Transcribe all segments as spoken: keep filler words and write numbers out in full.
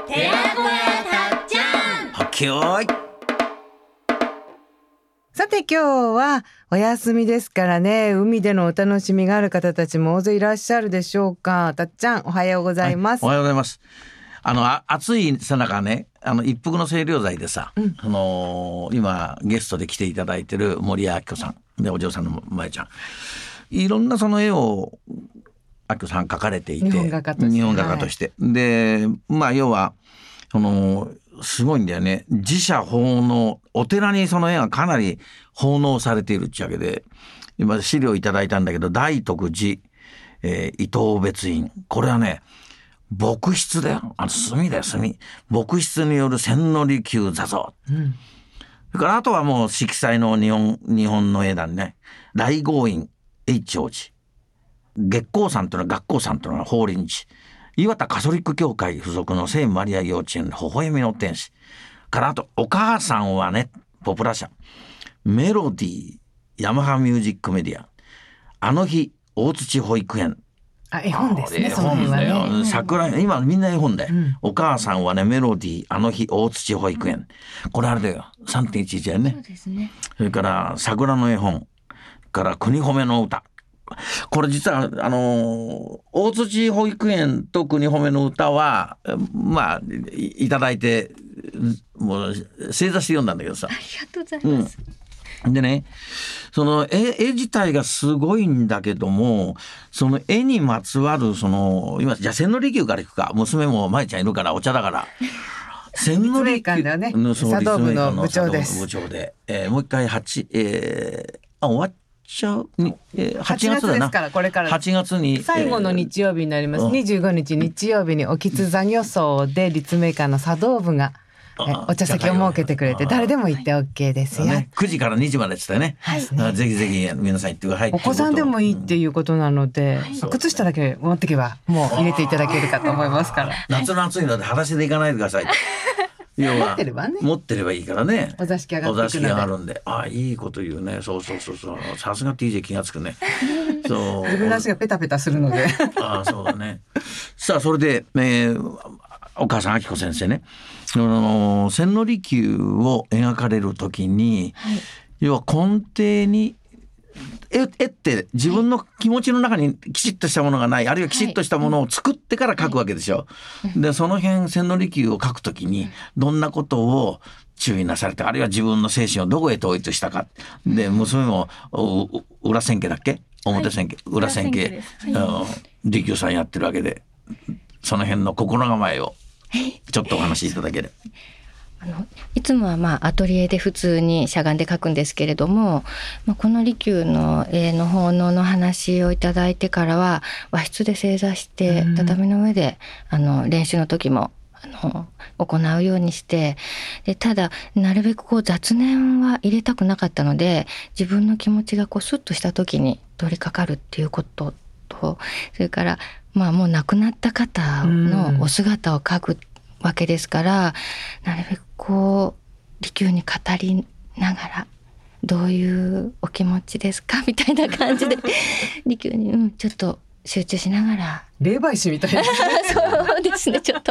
寺子屋たっちゃん。 はっけよーい。 さて今日はお休みですからね、海でのお楽しみがある方たちも大勢いらっしゃるでしょうか。たっちゃんおはようございます、 はい、おはようございます。あのあ暑いさなかね、あの一服の清涼剤でさ、うん、あのー、今ゲストで来ていただいてる森谷明子さんで、お嬢さんのまえちゃん、いろんなその絵を明子さん描かれていて、 日本画家として、 日本画家として、はい、でまあ要はそのすごいんだよね。自社奉納、お寺にその絵がかなり奉納されているってわけで、今資料いただいたんだけど、大徳寺、えー、伊藤別院、これはね墨筆だよ。あの墨だよ、墨。墨筆による千利休座像、うん、それからあとはもう色彩の日本日本の絵だね。大豪院H王子、月光山というのは学校山というのは法輪寺、岩田カソリック教会附属の聖マリア幼稚園微笑みの天使から、あとお母さんはね、ポプラ社、メロディー、ヤマハミュージックメディア、あの日大土保育園、 あ、絵本ですね。 絵本だよ、ね、桜、今みんな絵本だよ、うん、お母さんはね、メロディー、あの日大土保育園、これあれだよ さんてんいちいち だよね。 そうですね。 それから桜の絵本から国褒めの歌、これ実はあの大土保育園と国褒めの歌はまあ い, いただいて、もう正座して読んだんだけどさ、 ありがとうございます、 うん、でね、その 絵, 絵自体がすごいんだけども、その絵にまつわるその今じゃあ千利休からいくか。娘もまえちゃんいるからお茶だから千利休館だよね、茶道部の部長です。 部長で、えー、もう一回8、えー、あ終わっちゃうに、えー、はちがつだな。 はちがつですから、これからはちがつに最後の日曜日になります、えー、にじゅうごにち日曜日におきつ座御荘で立命館の茶道部がお茶席を設けてくれて、誰でも行って OK ですよ、ね、 くじからにじまでって言ったよね、はい、ぜひぜひ皆さん行ってください。 お子さんでもいいっていうことなので、うん、靴下だけ持ってけばもう入れていただけるかと思いますから。 夏の暑いので裸足で行かないでください要は持ってればね、持ってればいいからね。 お座敷上がっていくので、お座敷上がるんで、ああいいこと言うね。そうそうそうそう、さすが ティージェー 気がつくねそう自分の足がペタペタするのでああそうだねさあそれで、えー、お母さん明子先生ね、あの千利休を描かれるときに、はい、要は根底に絵って自分の気持ちの中にきちっとしたものがない、あるいはきちっとしたものを作ってから描くわけでしょ、はい、でその辺千利休を描くときにどんなことを注意なされて、あるいは自分の精神をどこへ統一したかで、娘も裏千家だっけ、表千家、はい、裏千家、はい、利休さんやってるわけで、その辺の心構えをちょっとお話しいただければ。 あのいつもはまあアトリエで普通にしゃがんで描くんですけれども、まあ、この利休の絵の奉納の話をいただいてからは和室で正座して畳の上であの練習の時もあの行うようにして、でただなるべくこう雑念は入れたくなかったので、自分の気持ちがこうスッとした時に取り掛かるっていうことと、それからまあもう亡くなった方のお姿を描くわけですから、なるべくこう利休に語りながらどういうお気持ちですかみたいな感じで利休に、うん、ちょっと集中しながら、 霊媒師みたいなそうですね、ちょっと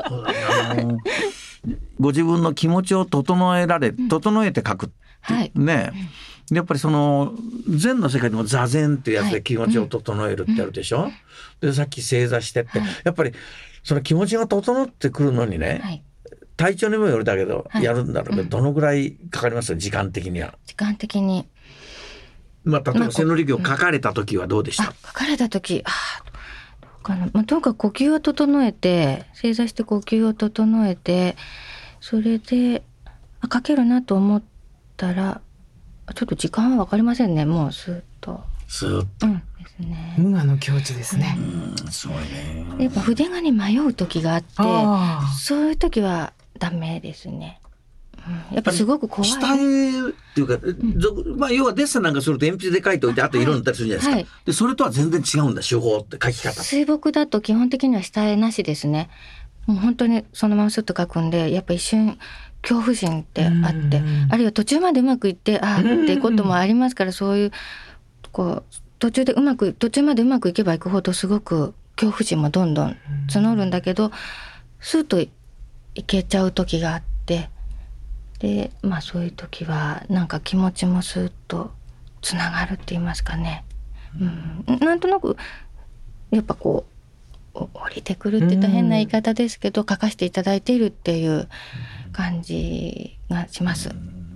ご自分の気持ちを整えられ、整えて書くって、はい、ね、やっぱりその禅の世界でも座禅っていうやつで気持ちを整えるってあるでしょ、はい、うん、でさっき正座してって、はい、やっぱりその気持ちが整ってくるのにね、はい、体調にもよるだけど、はい、やるんだろうけど、うん、どのぐらいかかりますか、時間的には。 時間的に、 まあ、例えば千利休を書かれた時はどうでした？ あ、書かれた時、あどうかな、まあ、とにかく呼吸を整えて、正座して呼吸を整えて、それであ書けるなと思ったら、ちょっと時間は分かりませんね、もうスーッとスーッと、 うんですね、 無我の境地ですね、 うん、すごいね。 やっぱ筆画に迷う時があって、そういう時はダメですね、うん、やっぱすごく怖い下絵っていうか、うん、まあ、要はデッサンなんかすると鉛筆で描いておいてあと色塗ったりするじゃないですか、はいはい、でそれとは全然違うんだ、手法って描き方。 水墨だと基本的には下絵なしですね。もう本当にそのままスッと描くんで、やっぱ一瞬恐怖心ってあって、あるいは途中までうまくいってあーっていうこともありますから、そういうこう途中でうまく途中までうまくいけばいくほどすごく恐怖心もどんどん募るんだけど、スーッといけちゃう時があって、でまあそういう時はなんか気持ちもスーッとつながるって言いますかね、うん、なんとなくやっぱこう降りてくるって言ったら変な言い方ですけど、書かせていただいているっていう感じがします。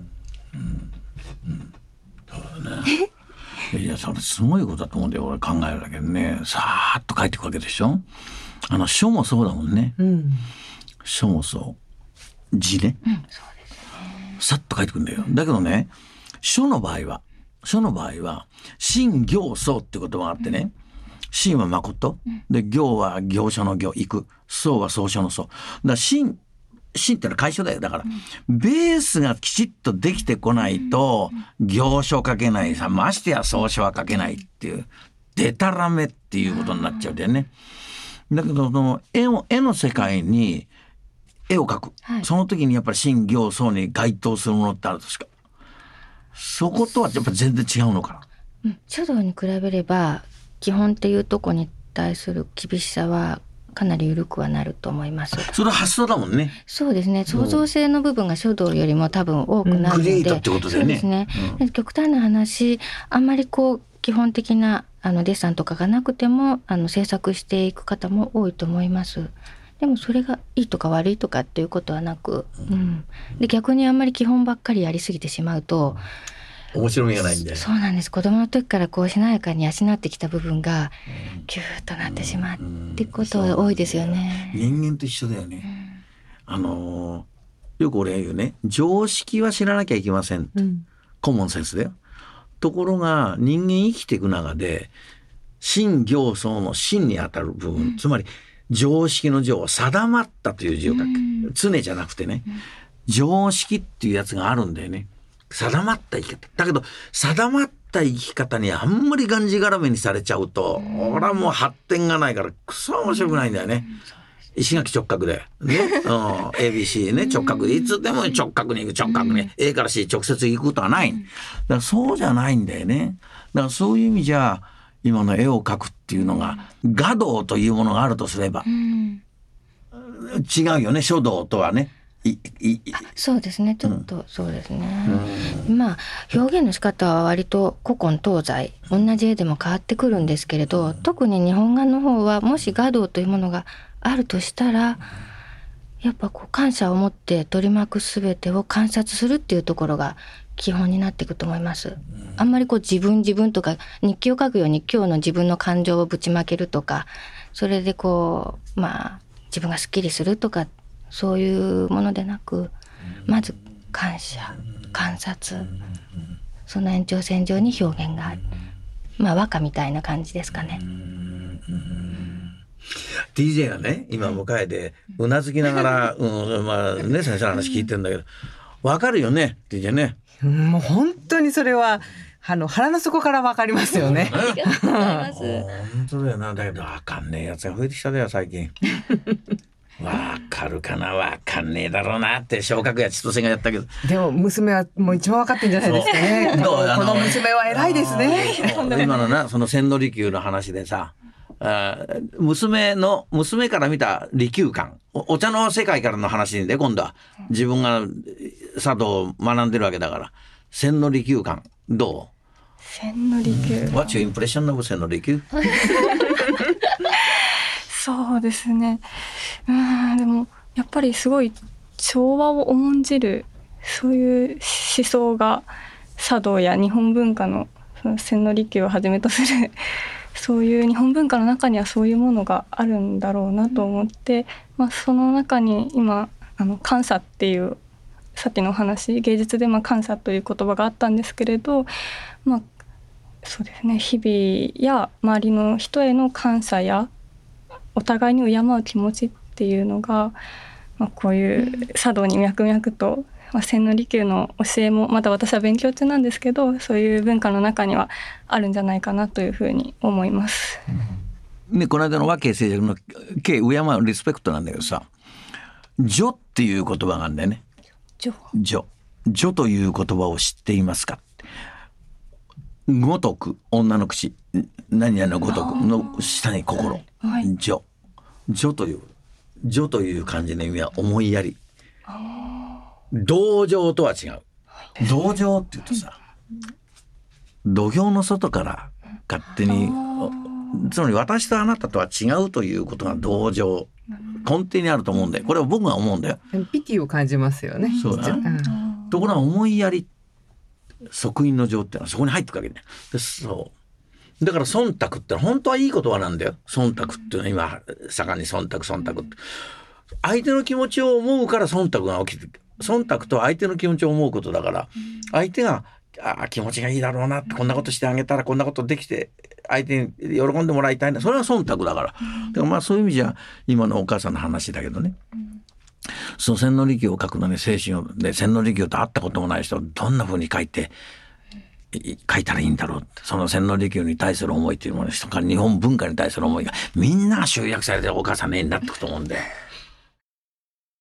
いやそれすごいことだと思うんだよ、俺考えるだけでね。さーっと書いていくわけでしょ。あの書もそうだもんね、うん、書もそう字ね、うん、そうですね、さっと書いてくんだよ。だけどね、書の場合は書の場合は真行草って言葉があってね、うん、真は誠で、行は行書の行行く、草は草書の草だから真真ってのは楷書だよ。だから、うん、ベースがきちっとできてこないと、うん、行書書けないさ、ましてや草書は書けないっていうでたらめっていうことになっちゃうんだよね。だけどその絵を絵の世界に絵を描く、はい、その時にやっぱり真行草に該当するものってあるんですか。そことはやっぱ全然違うのかな。うん、 書道に比べれば基本っていうとこに対する厳しさはかなり緩くはなると思います。 それは発想だもんね。 そうですね、創造性の部分が書道よりも多分多くなるので、うん、クリエイトってことだよね。 そうですね、うん、極端な話、あんまりこう基本的なあのデッサンとかがなくてもあの制作していく方も多いと思います。でもそれがいいとか悪いとかっていうことはなく、うん、で逆にあんまり基本ばっかりやりすぎてしまうと面白みがないんで。 そうなんです。子供の時からこうしなやかに養ってきた部分がキューッとなってしまうってことは多いですよね。 人間と一緒だよね、うん、あのよく俺言うね、常識は知らなきゃいけません、うん、コモンセンスだよ。ところが人間生きていく中で真行草の真にあたる部分、うん、つまり常識の常は定まったという字を書く、うん、常じゃなくてね、うん、常識っていうやつがあるんだよね。定まった生き方だけど、定まった生き方にあんまりがんじがらめにされちゃうと、うん、俺はもう発展がないからクソ面白くないんだよね、うん、石垣直角でね、うん、エービーシー ね、直角でいつでも直角に行く、直角に A から C 直接行くことはない。だからそうじゃないんだよね。だからそういう意味じゃ今の絵を描くっていうのが画道というものがあるとすれば、うん、違うよね、書道とはね。いいそうですね、ちょっとそうですね、うん、まあ表現の仕方は割と古今東西同じ絵でも変わってくるんですけれど、特に日本画の方はもし画道というものがあるとしたら、やっぱこう感謝を持って取り巻く全てを観察するっていうところが基本になっていくと思います。あんまりこう自分自分とか日記を書くように今日の自分の感情をぶちまけるとか、それでこうまあ自分がスッキリするとか、そういうものでなく、まず感謝、観察、その延長線上に表現がある、まあ和歌みたいな感じですかね。 ディージェー がね今向かいでうなずきながら、うん、まあね、先生の話聞いてるんだけど、わかるよね ディージェー ね。 もう本当にそれはあの腹の底からわかりますよね。 ありがとうございます。 本当だよな。だけどわかんねえやつが増えてきただよ最近。わかるかな、わかんねえだろうなって小学や千歳がやったけど、 でも娘はもう一番わかってんじゃないですかね。この娘は偉いですね。 今のな、その千利休の話でさ、あ娘の娘から見た利休観、 お, お茶の世界からの話で今度は自分が茶道を学んでるわけだから、千利休観どう？ 千利休、 うん、What's your impression of 千利休？ そうですね、うん、でもやっぱりすごい調和を重んじるそういう思想が茶道や日本文化の千利休をはじめとするそういう日本文化の中にはそういうものがあるんだろうなと思って、まあ、その中に今あの感謝っていうさっきのお話、芸術でまあ感謝という言葉があったんですけれど、まあそうですね、日々や周りの人への感謝やお互いに敬う気持ちっていうのが、まあ、こういう茶道に脈々と、まあ、千利休の教えもまだ私は勉強中なんですけど、そういう文化の中にはあるんじゃないかなというふうに思います、 ね、この間の和敬静寂の敬敬うリスペクトなんだけどさ、女っていう言葉があるんだよね。女女女という言葉を知っていますか。ごとく女の口、何々のごとくの下に心、はい、女女という女という漢字の意味は思いやり。同情とは違う。同情って言うとさ、土俵の外から勝手に、つまり私とあなたとは違うということが同情、根底にあると思うんだよ。これは僕が思うんだよ。 ピティを感じますよね。 そうだね。 うん、 ところが思いやり、即因の情っていうのはそこに入ってくるわけね。で、そうだから忖度ってのは本当はいい言葉なんだよ。忖度っていうのは今盛んに忖度忖度って、相手の気持ちを思うから忖度が起きて、忖度と相手の気持ちを思うことだから、相手があ気持ちがいいだろうなって、こんなことしてあげたらこんなことできて相手に喜んでもらいたいな、それは忖度だから。だからまあそういう意味じゃ今のお母さんの話だけどね、その千利休を書くのに精神をで、千利休と会ったこともない人をどんな風に書いて書いたらいいんだろうって、その千利休に対する思いというものとか日本文化に対する思いがみんなが集約されてお母さんの絵になっていくと思うんで。